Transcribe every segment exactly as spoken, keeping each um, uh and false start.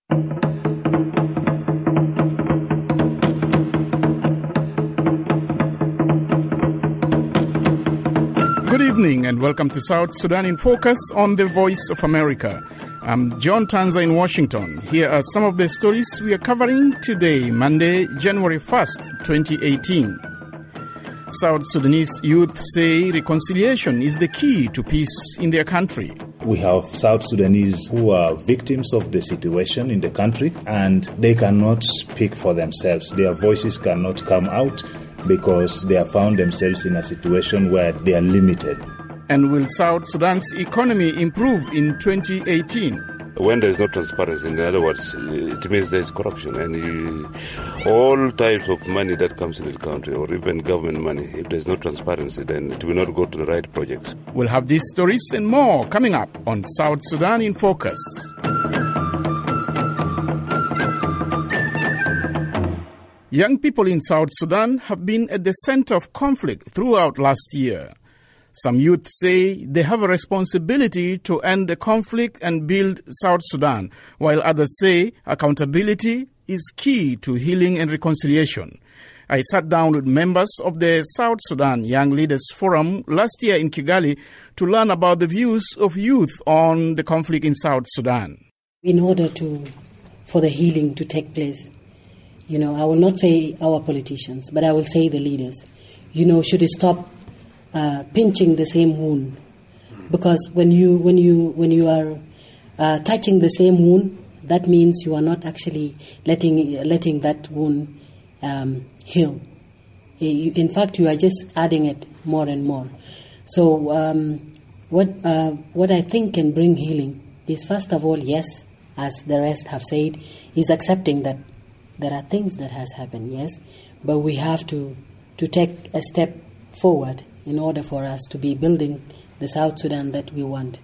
Good evening and welcome to South Sudan in Focus on the Voice of America. I'm John Tanza in Washington. Here are some of the stories we are covering today, Monday, January first, twenty eighteen. South Sudanese youth say reconciliation is the key to peace in their country. We have South Sudanese who are victims of the situation in the country, and they cannot speak for themselves. Their voices cannot come out because they have found themselves in a situation where they are limited. And will South Sudan's economy improve in twenty eighteen? When there is no transparency, in other words, it means there is corruption. And you, all types of money that comes into the country, or even government money, if there is no transparency, then it will not go to the right projects. We'll have these stories and more coming up on South Sudan in Focus. Young people in South Sudan have been at the center of conflict throughout last year. Some youth say they have a responsibility to end the conflict and build South Sudan, while others say accountability is key to healing and reconciliation. I sat down with members of the South Sudan Young Leaders Forum last year in Kigali to learn about the views of youth on the conflict in South Sudan. In order to, for the healing to take place, you know, I will not say our politicians, but I will say the leaders, you know, should stop uh, pinching the same wound. Because when you when you when you are uh, touching the same wound, that means you are not actually letting letting that wound um, heal. In fact, you are just adding it more and more. So, um, what uh, what I think can bring healing is, first of all, yes, as the rest have said, is accepting that there are things that has happened, yes, but we have to, to take a step forward in order for us to be building the South Sudan that we want.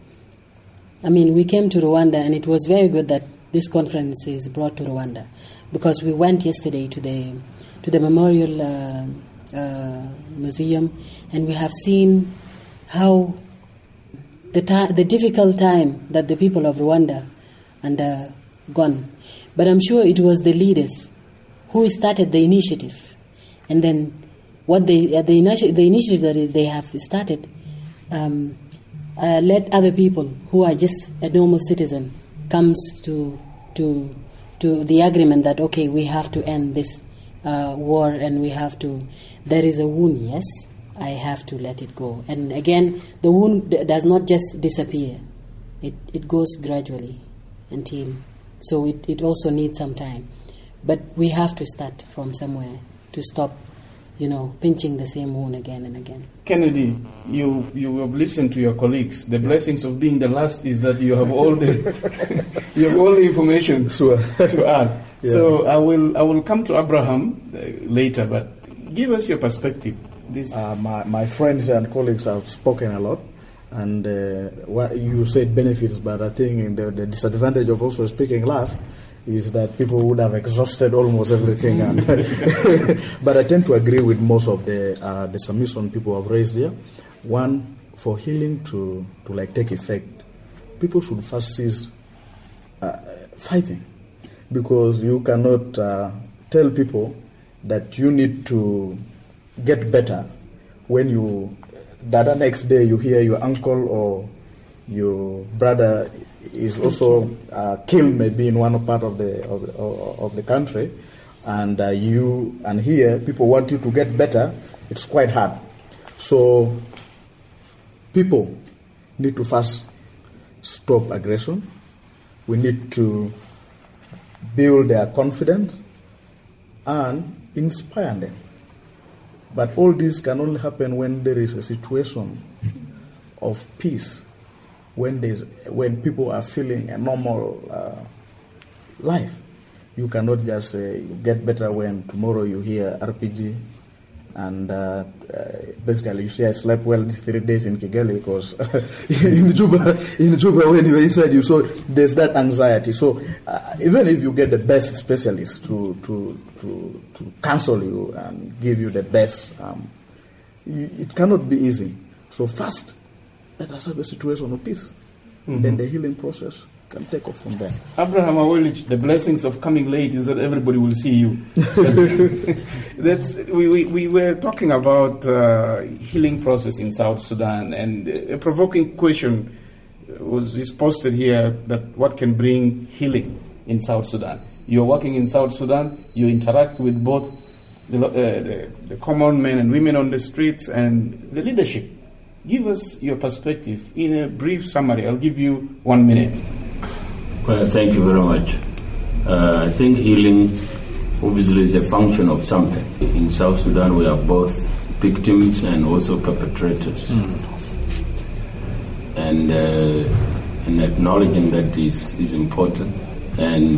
I mean, we came to Rwanda, and it was very good that this conference is brought to Rwanda, because we went yesterday to the to the Memorial uh, uh, Museum, and we have seen how the ta- the difficult time that the people of Rwanda undergone. But I'm sure it was the leaders who started the initiative, and then what they uh, the, initi- the initiative that they have started um, uh, let other people who are just a normal citizen comes to to to the agreement that, okay, we have to end this uh, war, and we have to. There is a wound, yes, I have to let it go. And again, the wound d- does not just disappear; it it goes gradually until. So it, it also needs some time. But we have to start from somewhere to stop, you know, pinching the same wound again and again. Kennedy, you you have listened to your colleagues. The blessings of being the last is that you have all the you have all the information sure. to add. Yeah. So I will I will come to Abraham uh, later, but give us your perspective. This uh, my my friends and colleagues have spoken a lot. And uh, what you said benefits, but I think the, the disadvantage of also speaking last is that people would have exhausted almost everything. And but I tend to agree with most of the uh, the submission people have raised here. One, for healing to, to like take effect, people should first cease uh, fighting, because you cannot uh, tell people that you need to get better when you. The other next day you hear your uncle or your brother is also uh, killed, maybe in one part of the of, of the country, and uh, you and here people want you to get better. It's quite hard. So people need to first stop aggression. We need to build their confidence and inspire them. But all this can only happen when there is a situation of peace, when there's when people are feeling a normal uh, life. You cannot just uh, get better when tomorrow you hear R P G, and uh, uh, basically you say, I slept well these three days in Kigali, because in Juba, in Juba when you were inside, you saw there's that anxiety. So uh, even if you get the best specialist to to to to counsel you and give you the best, um, you, it cannot be easy. So first, let us have a situation of peace. Mm-hmm. Then the healing process can take off from there. Abraham Awelich, the blessings of coming late is that everybody will see you. That's, we, we, we were talking about uh, healing process in South Sudan, and a provoking question was is posted here that what can bring healing in South Sudan. You're working in South Sudan, you interact with both the, uh, the, the common men and women on the streets and the leadership. Give us your perspective in a brief summary. I'll give you one minute. Well, thank you very much. Uh, I think healing obviously is a function of something. In South Sudan, we are both victims and also perpetrators. Mm. And, uh, and acknowledging that is, is important. And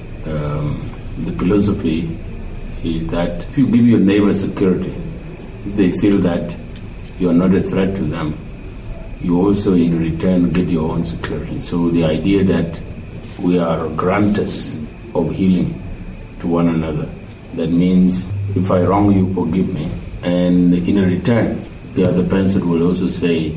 um, the philosophy is that if you give your neighbor security, if they feel that you are not a threat to them, you also in return get your own security. So the idea that we are grantors of healing to one another, that means if I wrong you, forgive me. And in return, the other person will also say,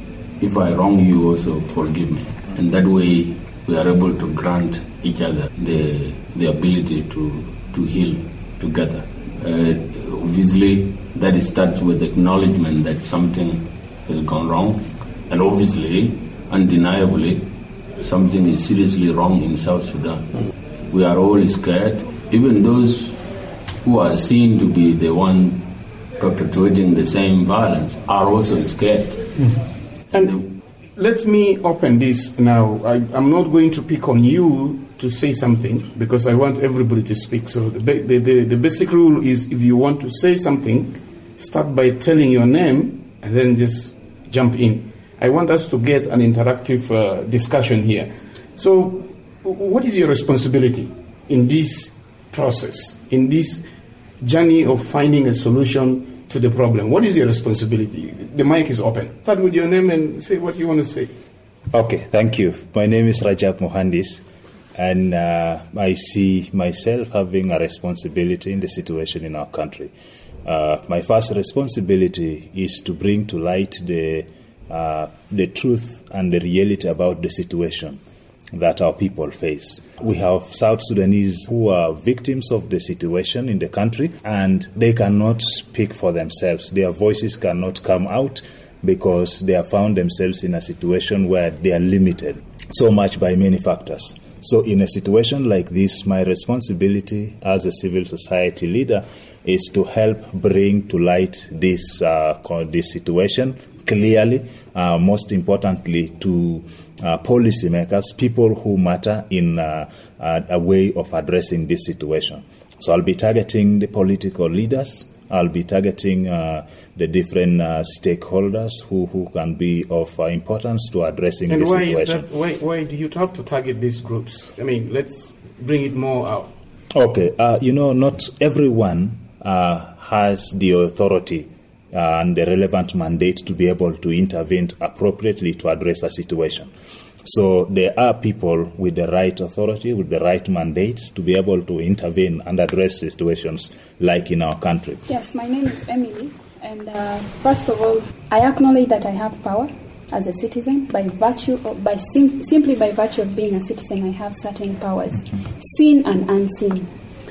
if I wrong you, also forgive me. And that way we are able to grant each other the the ability to, to heal together. Uh, obviously, that starts with acknowledgement that something has gone wrong, and obviously, undeniably, something is seriously wrong in South Sudan. Mm. We are all scared. Even those who are seen to be the one perpetuating the same violence are also scared. Mm. And let me open this now. I, I'm not going to pick on you to say something because I want everybody to speak. So the, the, the, the basic rule is if you want to say something, start by telling your name and then just jump in. I want us to get an interactive uh, discussion here. So what is your responsibility in this process, in this journey of finding a solution to the problem? What is your responsibility? The mic is open. Start with your name and say what you want to say. Okay, thank you. My name is Rajab Mohandis, and uh, I see myself having a responsibility in the situation in our country. Uh, my first responsibility is to bring to light the uh, the truth and the reality about the situation that our people face. We have South Sudanese who are victims of the situation in the country, and they cannot speak for themselves. Their voices cannot come out because they have found themselves in a situation where they are limited so much by many factors. So in a situation like this, my responsibility as a civil society leader is to help bring to light this, uh, this situation clearly, uh, most importantly to Uh, policymakers, people who matter in uh, uh, a way of addressing this situation. So I'll be targeting the political leaders. I'll be targeting uh, the different uh, stakeholders who, who can be of uh, importance to addressing and this why situation. Is that, why, why do you have to target these groups? I mean, let's bring it more out. Okay, uh, you know, not everyone uh, has the authority Uh, and the relevant mandate to be able to intervene appropriately to address a situation. So there are people with the right authority, with the right mandates to be able to intervene and address situations like in our country. Yes, my name is Emily, and uh, first of all, I acknowledge that I have power as a citizen. By virtue of, by sim- simply by virtue of being a citizen, I have certain powers, seen and unseen.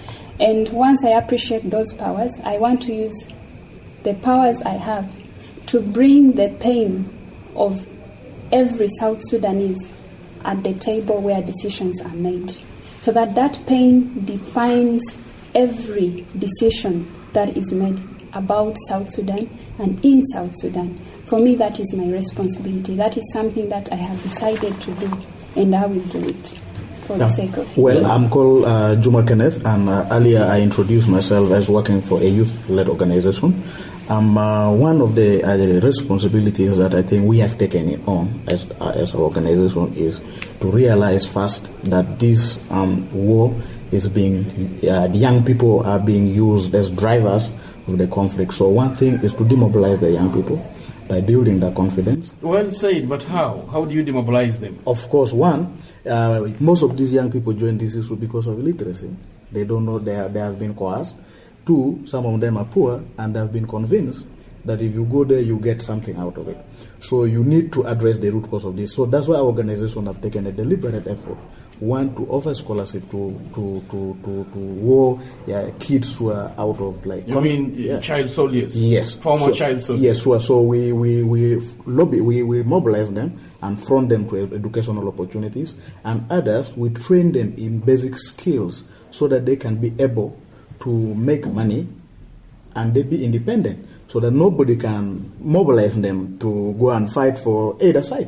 And once I appreciate those powers, I want to use the powers I have to bring the pain of every South Sudanese at the table where decisions are made, so that that pain defines every decision that is made about South Sudan and in South Sudan. For me, that is my responsibility. That is something that I have decided to do, and I will do it for yeah. the sake of it. Well, I'm called uh, Juma Kenneth, and uh, earlier I introduced myself as working for a youth-led organization. Um, uh, one of the, uh, the responsibilities that I think we have taken it on as uh, as our organization is to realize first that this um, war is being, uh, the young people are being used as drivers of the conflict. So one thing is to demobilize the young people by building their confidence. Well said, but how? How do you demobilize them? Of course, one, uh, most of these young people join this issue because of illiteracy. They don't know they, are, they have been coerced. Two, some of them are poor and have been convinced that if you go there, you get something out of it. So you need to address the root cause of this. So that's why our organization have taken a deliberate effort. One, to offer scholarship to to to to, to war yeah, kids who are out of like. You mean yeah. child soldiers? Yes, former so, child soldiers. Yes, so, so we we we lobby, we we mobilize them and front them to educational opportunities, and others we train them in basic skills so that they can be able to make money and they be independent, so that nobody can mobilize them to go and fight for either side.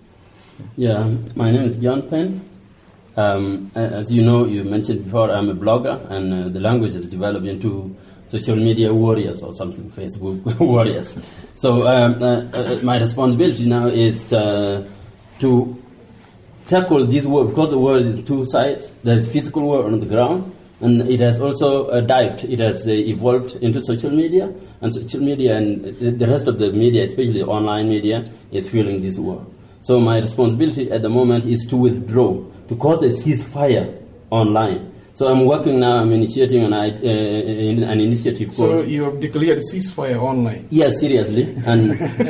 Yeah, my name is John Penn. Um, as you know, you mentioned before, I'm a blogger, and uh, the language is developed into social media warriors or something, Facebook warriors. So um, uh, uh, my responsibility now is to, to tackle this war, because the war is two sides. There is physical war on the ground, and it has also uh, dived, it has uh, evolved into social media, and social media and the rest of the media, especially online media, is fueling this war. So my responsibility at the moment is to withdraw, to cause a ceasefire online. So I'm working now, I'm initiating an, uh, an initiative so called... So you have declared a ceasefire online? Yes, seriously. And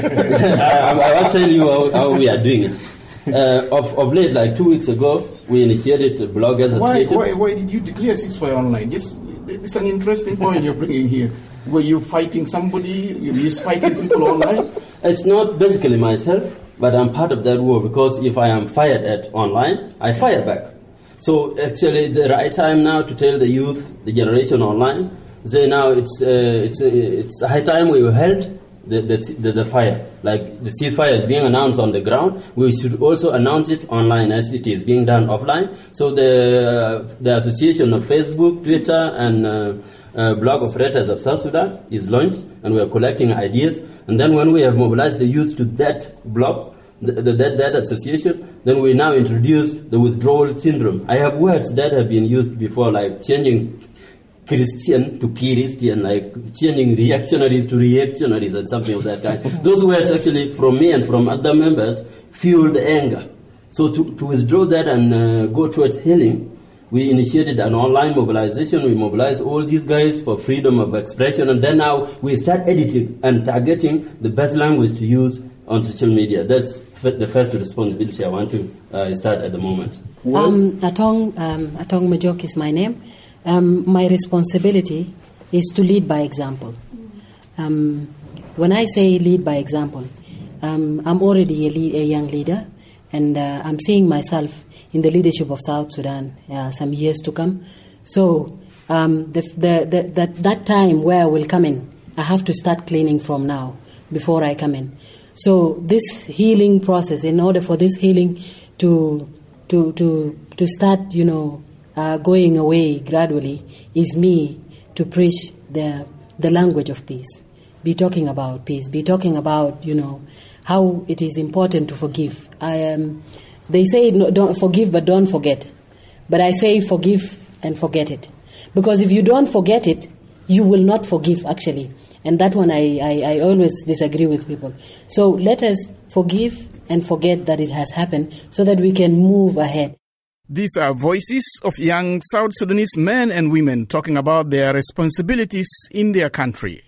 I, I will tell you how, how we are doing it. Uh, of, of late, like two weeks ago, we initiated bloggers why, association. Why, why did you declare ceasefire online? This, it's an interesting point you're bringing here. Were you fighting somebody? Were you fighting people online? It's not basically myself, but I'm part of that war, because if I am fired at online, I fire back. So actually, it's the right time now to tell the youth, the generation online, say now it's uh, it's uh, it's high time we held the the, the the fire. Like the ceasefire is being announced on the ground, we should also announce it online as it is being done offline. So the uh, the association of Facebook, Twitter, and uh, uh, blog operators of South Sudan is launched, and we are collecting ideas. And then when we have mobilized the youth to that blog, the, the, that, that association, then we now introduce the withdrawal syndrome. I have words that have been used before, like changing Christian to Christian, like changing reactionaries to reactionaries and something of that kind. Those words actually from me and from other members fueled anger. So to, to withdraw that and uh, go towards healing, we initiated an online mobilization. We mobilized all these guys for freedom of expression, and then now we start editing and targeting the best language to use on social media. That's f- the first responsibility I want to uh, start at the moment. Um, Atong, um, Atong Majok is my name. Um, my responsibility is to lead by example. Um, when I say lead by example, um, I'm already a, lead, a young leader, and uh, I'm seeing myself in the leadership of South Sudan uh, some years to come. So um, the, the, the, that, that time where I will come in, I have to start cleaning from now before I come in. So this healing process, in order for this healing to to to to start, you know, uh, going away gradually, is me to preach the the language of peace. Be talking about peace. Be talking about, you know, how it is important to forgive. I am. Um, They say no, don't forgive, but don't forget. But I say forgive and forget it. Because if you don't forget it, you will not forgive, actually. And that one I, I, I always disagree with people. So let us forgive and forget that it has happened so that we can move ahead. These are voices of young South Sudanese men and women talking about their responsibilities in their country.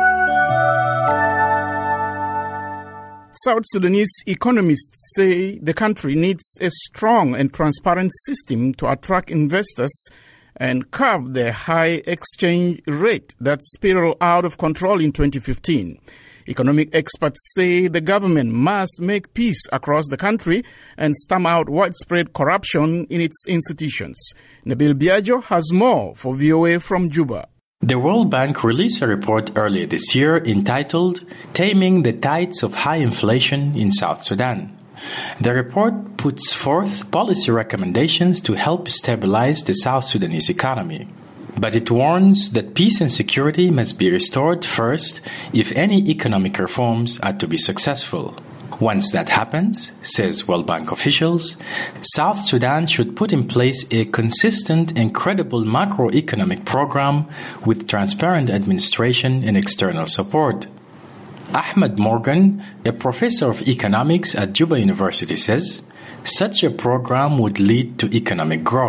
South Sudanese economists say the country needs a strong and transparent system to attract investors and curb the high exchange rate that spiraled out of control in twenty fifteen. Economic experts say the government must make peace across the country and stamp out widespread corruption in its institutions. Nabil Biagio has more for V O A from Juba. The World Bank released a report earlier this year entitled Taming the Tides of High Inflation in South Sudan. The report puts forth policy recommendations to help stabilize the South Sudanese economy. But it warns that peace and security must be restored first if any economic reforms are to be successful. Once that happens, says World Bank officials, South Sudan should put in place a consistent and credible macroeconomic program with transparent administration and external support. Ahmed Morgan, a professor of economics at Juba University, says such a program would lead to economic growth.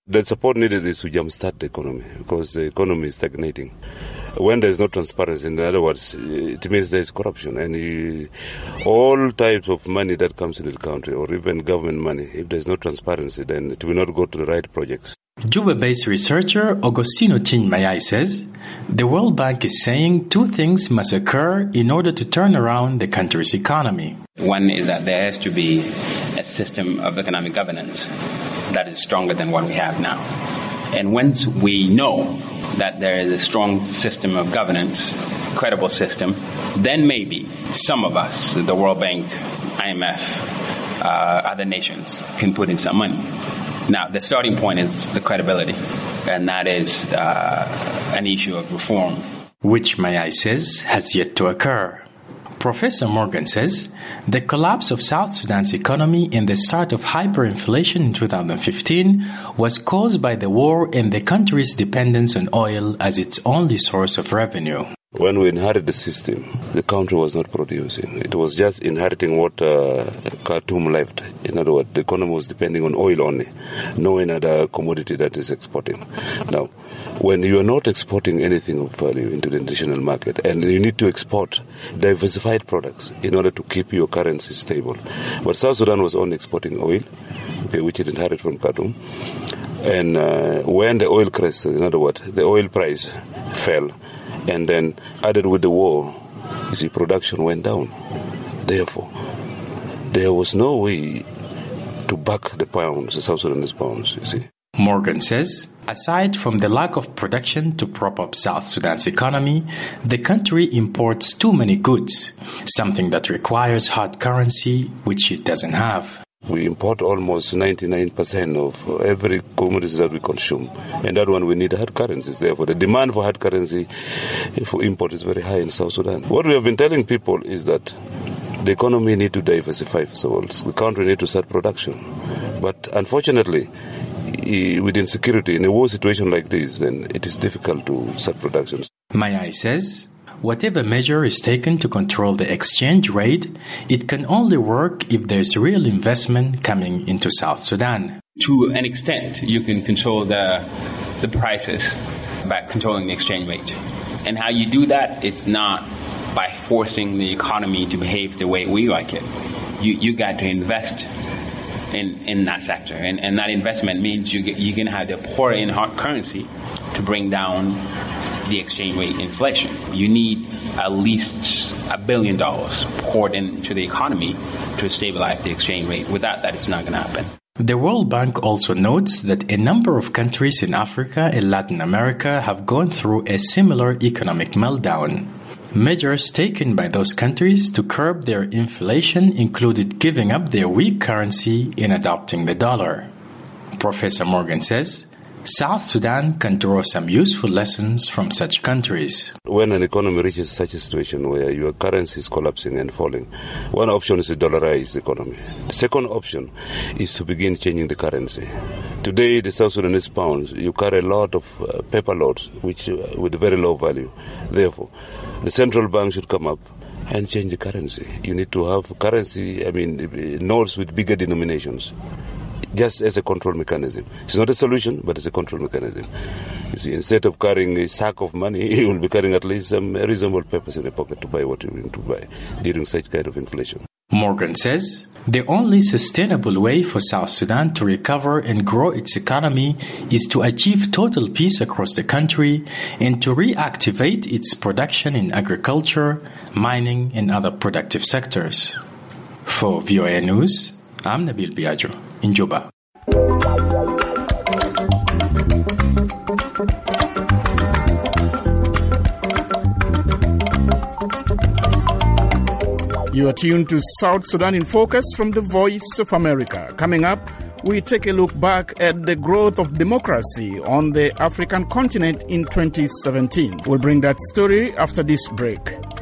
The support needed is to jumpstart the economy because the economy is stagnating. When there is no transparency, in other words, it means there is corruption. And you, all types of money that comes into the country, or even government money, if there is no transparency, then it will not go to the right projects. Juba-based researcher Agostino Chinmayai says the World Bank is saying two things must occur in order to turn around the country's economy. One is that there has to be a system of economic governance that is stronger than what we have now. And once we know that there is a strong system of governance, credible system, then maybe some of us, the World Bank, I M F, uh, other nations, can put in some money. Now, the starting point is the credibility, and that is uh, an issue of reform. Which Mayai says has yet to occur. Professor Morgan says the collapse of South Sudan's economy and the start of hyperinflation in two thousand fifteen was caused by the war and the country's dependence on oil as its only source of revenue. When we inherited the system, the country was not producing. It was just inheriting what uh, Khartoum left. In other words, the economy was depending on oil only, no any other commodity that is exporting. Now, when you are not exporting anything of value into the international market, and you need to export diversified products in order to keep your currency stable. But South Sudan was only exporting oil, okay, which it inherited from Khartoum. And uh, when the oil crested, in other words, the oil price fell, and then added with the war, you see, production went down. Therefore, there was no way to back the pounds, the South Sudanese pounds, you see. Morgan says, aside from the lack of production to prop up South Sudan's economy, the country imports too many goods, something that requires hard currency, which it doesn't have. We import almost ninety-nine percent of every commodity that we consume. And that one, we need hard currencies. Therefore, the demand for hard currency for import is very high in South Sudan. What we have been telling people is that the economy need to diversify, first of all. The country need to start production. But unfortunately, with insecurity, in a war situation like this, then it is difficult to start production. Mayai says, whatever measure is taken to control the exchange rate, it can only work if there's real investment coming into South Sudan. To an extent, you can control the the prices by controlling the exchange rate. And how you do that, it's not by forcing the economy to behave the way we like it. You you got to invest in, in that sector. And, and that investment means you get, you're going to have to pour in hard currency to bring down the exchange rate inflation. You need at least a billion dollars poured into the economy to stabilize the exchange rate. Without that, it's not going to happen. The World Bank also notes that a number of countries in Africa and Latin America have gone through a similar economic meltdown. Measures taken by those countries to curb their inflation included giving up their weak currency and adopting the dollar. Professor Morgan says, South Sudan can draw some useful lessons from such countries. When an economy reaches such a situation where your currency is collapsing and falling, one option is to dollarize the economy. The second option is to begin changing the currency. Today, the South Sudanese pounds, you carry a lot of uh, paper notes, which uh, with very low value. Therefore, the central bank should come up and change the currency. You need to have currency, I mean, notes with bigger denominations, just as a control mechanism. It's not a solution, but it's a control mechanism. You see, instead of carrying a sack of money, you will be carrying at least some reasonable papers in the pocket to buy what you want to buy during such kind of inflation. Morgan says the only sustainable way for South Sudan to recover and grow its economy is to achieve total peace across the country and to reactivate its production in agriculture, mining, and other productive sectors. For V O A News, I'm Nabil Biagio in Juba. You are tuned to South Sudan in Focus from the Voice of America. Coming up, we take a look back at the growth of democracy on the African continent in twenty seventeen. We'll bring that story after this break.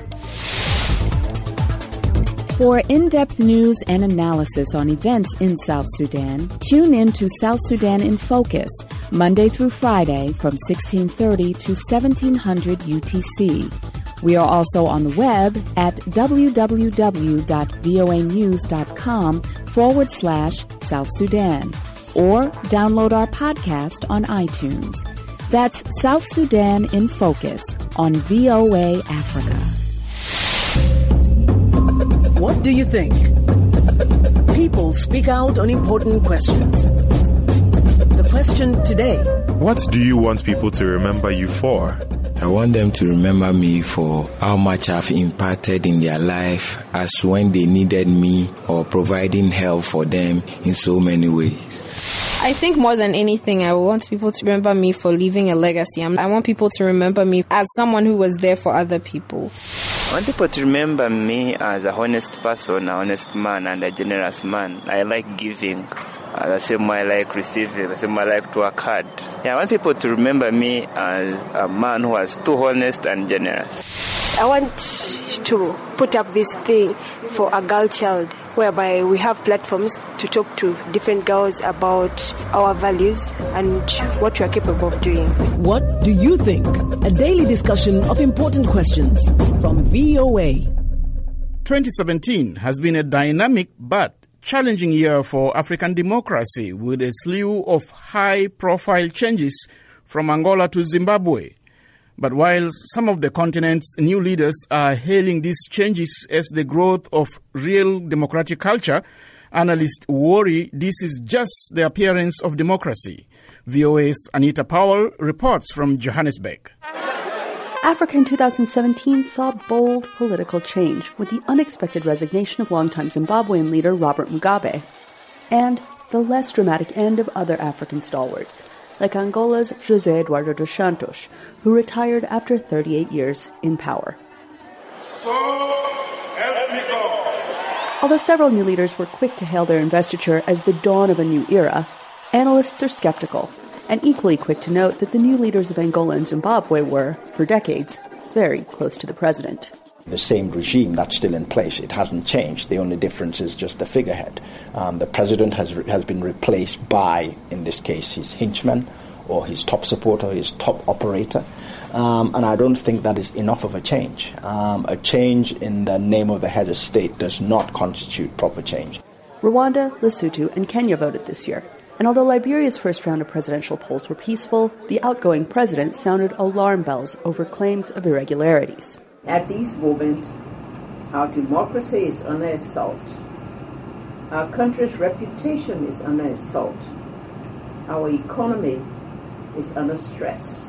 For in-depth news and analysis on events in South Sudan, tune in to South Sudan in Focus, Monday through Friday from sixteen thirty to seventeen hundred U T C. We are also on the web at www.voanews.com forward slash South Sudan. or download our podcast on iTunes. That's South Sudan in Focus on V O A Africa. What do you think? People speak out on important questions. The question today: what do you want people to remember you for? I want them to remember me for how much I've impacted in their life, as when they needed me, or providing help for them in so many ways. I think more than anything, I want people to remember me for leaving a legacy. I want people to remember me as someone who was there for other people. I want people to remember me as a honest person, an honest man, and a generous man. I like giving. Uh, the same way I like receiving, the same way I like to work hard. Yeah, I want people to remember me as a man who was too honest and generous. I want to put up this thing for a girl child, whereby we have platforms to talk to different girls about our values and what we are capable of doing. What do you think? A daily discussion of important questions from V O A. twenty seventeen has been a dynamic but challenging year for African democracy, with a slew of high-profile changes from Angola to Zimbabwe. But while some of the continent's new leaders are hailing these changes as the growth of real democratic culture, analysts worry this is just the appearance of democracy. V O A's Anita Powell reports from Johannesburg. Africa in two thousand seventeen saw bold political change with the unexpected resignation of longtime Zimbabwean leader Robert Mugabe, and the less dramatic end of other African stalwarts, like Angola's José Eduardo dos Santos, who retired after thirty-eight years in power. So help me God. Although several new leaders were quick to hail their investiture as the dawn of a new era, analysts are skeptical, and equally quick to note that the new leaders of Angola and Zimbabwe were, for decades, very close to the president. The same regime that's still in place. It hasn't changed. The only difference is just the figurehead. Um, the president has re- has been replaced by, in this case, his henchman or his top supporter, his top operator. Um, and I don't think that is enough of a change. Um, a change in the name of the head of state does not constitute proper change. Rwanda, Lesotho, and Kenya voted this year. And although Liberia's first round of presidential polls were peaceful, the outgoing president sounded alarm bells over claims of irregularities. At this moment, our democracy is under assault. Our country's reputation is under assault. Our economy is under stress.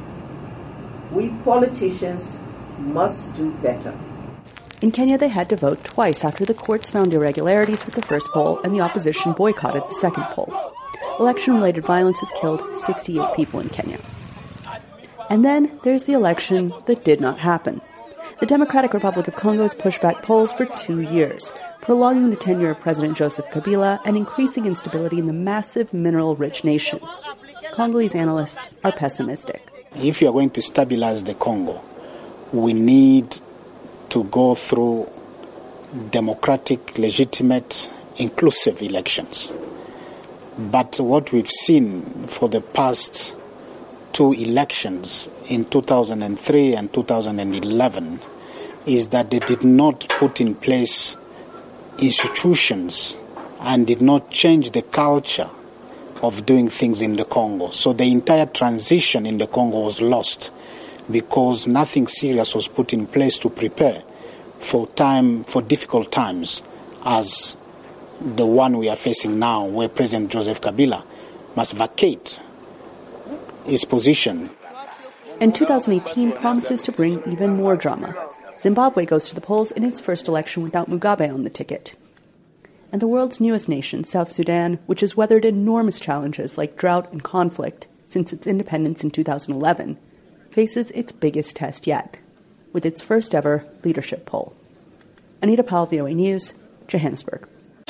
We politicians must do better. In Kenya, they had to vote twice after the courts found irregularities with the first poll and the opposition boycotted the second poll. Election-related violence has killed sixty-eight people in Kenya. And then there's the election that did not happen. The Democratic Republic of Congo has pushed back polls for two years, prolonging the tenure of President Joseph Kabila and increasing instability in the massive mineral-rich nation. Congolese analysts are pessimistic. If you are going to stabilize the Congo, we need to go through democratic, legitimate, inclusive elections. But what we've seen for the past two elections in two thousand three and two thousand eleven is that they did not put in place institutions and did not change the culture of doing things in the Congo. So the entire transition in the Congo was lost because nothing serious was put in place to prepare for time, for difficult times as the one we are facing now, where President Joseph Kabila must vacate his position. And two thousand eighteen promises to bring even more drama. Zimbabwe goes to the polls in its first election without Mugabe on the ticket. And the world's newest nation, South Sudan, which has weathered enormous challenges like drought and conflict since its independence in two thousand eleven, faces its biggest test yet, with its first ever leadership poll. Anita Powell, V O A News, Johannesburg.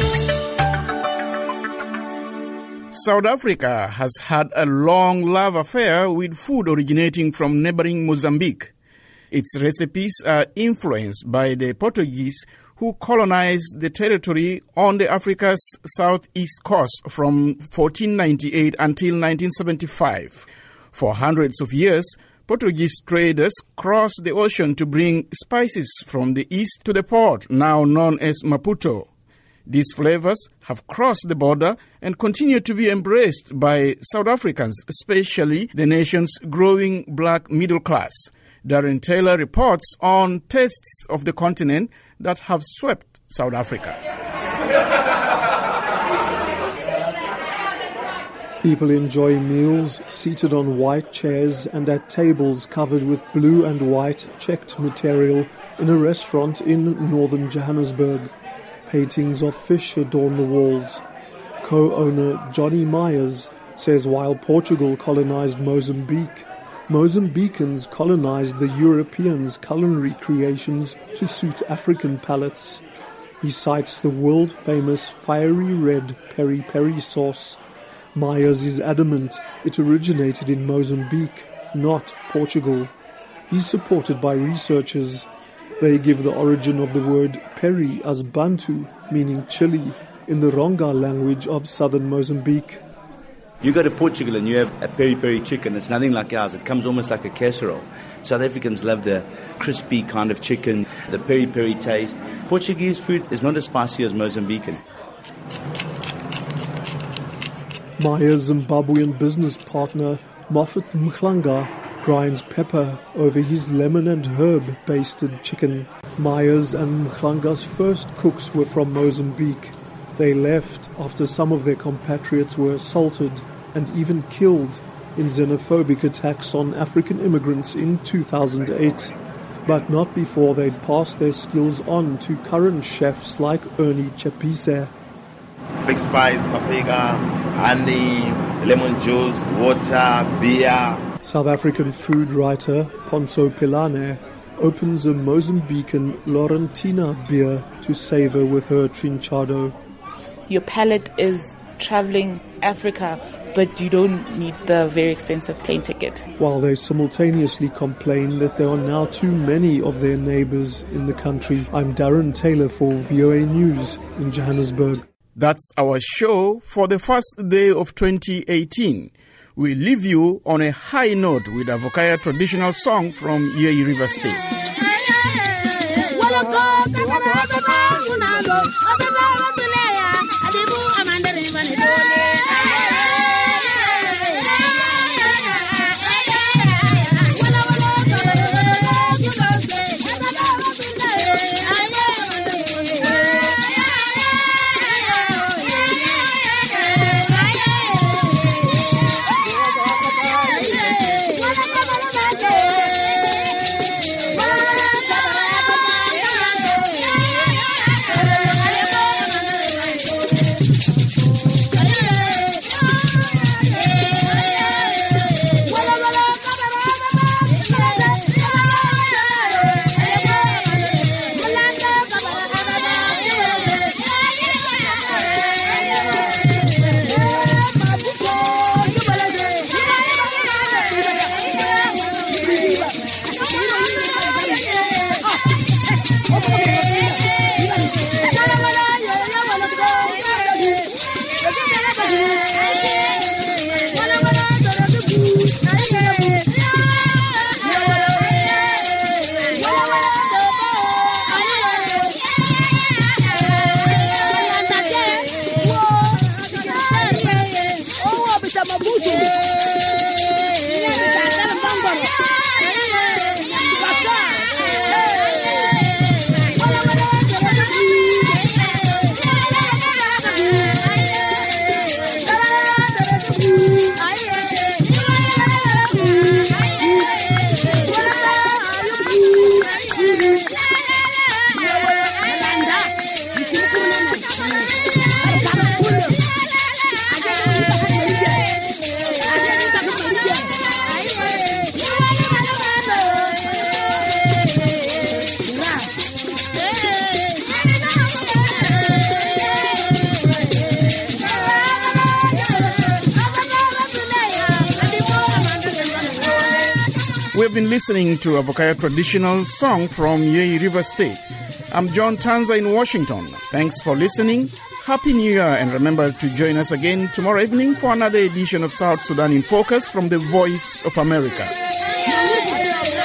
South Africa has had a long love affair with food originating from neighboring Mozambique. Its recipes are influenced by the Portuguese who colonized the territory on the Africa's southeast coast from fourteen ninety-eight until nineteen seventy-five. For hundreds of years, Portuguese traders crossed the ocean to bring spices from the east to the port, now known as Maputo. These flavors have crossed the border and continue to be embraced by South Africans, especially the nation's growing black middle class. Darren Taylor reports on tastes of the continent that have swept South Africa. People enjoy meals seated on white chairs and at tables covered with blue and white checked material in a restaurant in northern Johannesburg. Paintings of fish adorn the walls. Co-owner Johnny Myers says while Portugal colonized Mozambique, Mozambicans colonized the Europeans' culinary creations to suit African palates. He cites the world-famous fiery red peri-peri sauce. Myers is adamant it originated in Mozambique, not Portugal. He's supported by researchers. They give the origin of the word peri as Bantu, meaning chili, in the Ronga language of southern Mozambique. You go to Portugal and you have a peri-peri chicken. It's nothing like ours. It comes almost like a casserole. South Africans love the crispy kind of chicken, the peri-peri taste. Portuguese food is not as spicy as Mozambican. Myers' Zimbabwean business partner, Moffat Mhlanga, grinds pepper over his lemon and herb-basted chicken. Myers and Mhlanga's first cooks were from Mozambique. They left after some of their compatriots were assaulted and even killed in xenophobic attacks on African immigrants in two thousand eight, but not before they'd passed their skills on to current chefs like Ernie Chapisa. Big spice, paprika, honey, lemon juice, water, beer. South African food writer Ponzo Pilane opens a Mozambican Laurentina beer to savor with her trinchado. Your palate is traveling Africa, but you don't need the very expensive plane ticket. While they simultaneously complain that there are now too many of their neighbors in the country. I'm Darren Taylor for V O A News in Johannesburg. That's our show for the first day of twenty eighteen. We leave you on a high note with a Vokaya traditional song from Yei River State. We've been listening to a Vokaya traditional song from Yei River State. I'm John Tanza in Washington. Thanks for listening. Happy New Year, and remember to join us again tomorrow evening for another edition of South Sudan in Focus from the Voice of America.